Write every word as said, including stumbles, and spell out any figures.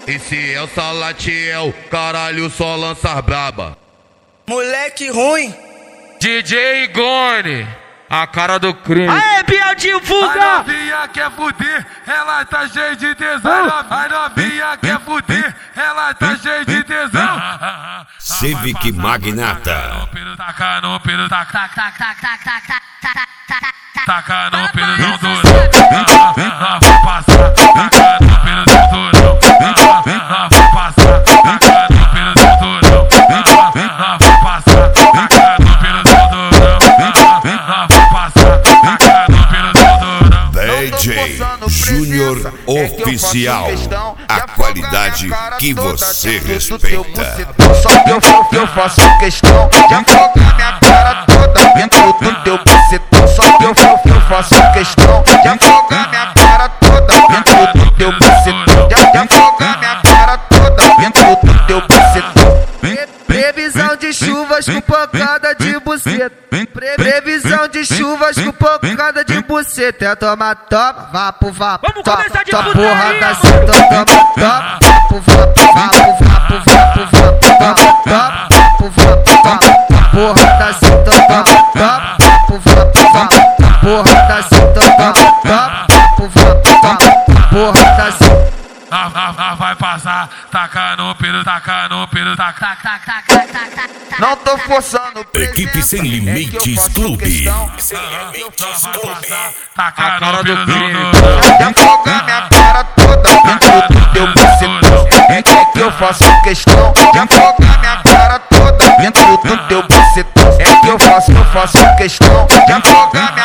Esse é o Salatiel, caralho, só lança braba. Moleque ruim. D J Gone, a cara do crime. Aê, Biel, divulga! A novinha quer fuder, ela tá cheia de tesão. A novinha quer fuder, ela tá cheia de tesão. Civic Magnata. Taca no pelo, taca, taca, taca, taca, taca, taca, taca no pelo do durão. Vai passar, taca no pelo do durão. Vai passar, taca no pelo do durão. Vai passar, taca no pelo do durão. Vai passar, taca no pelo do durão. D J Júnior Oficial, a qualidade que você respeita. Só que eu, eu faço questão de afogar minha cara toda dentro do teu bucetão. Só que eu, eu faço questão de afogar minha cara toda dentro do teu bucetão. De, de afogar minha cara toda dentro do teu bucetão. Previsão de chuvas com pancada de buceta. Pre Previsão de chuvas com pancada de buceta. É toma, toma, vapo, vapo. Vamos começar de porra da ceta. Toma, toma, vapo, vapo, vapo, vapo, vapo, vapo. Toma, toma, vapo, vapo, vapo. Porra da ceta. Toma, toma, vapo, vapo, vapo. Porra da ceta. Toma, toma, vapo, vapo, vapo. Porra da ceta. Vai passar, taca no pelo, taca no pelo, taca, taca, taca, taca. Não tô forçando. Equipe Sem Limites Clube. Sem Limites Clube. Taca no pelo do durão. De afogar minha cara toda dentro do teu bucetão. É que eu faço questão de afogar minha cara toda dentro do teu bucetão. É que eu faço, eu faço questão de afogar minha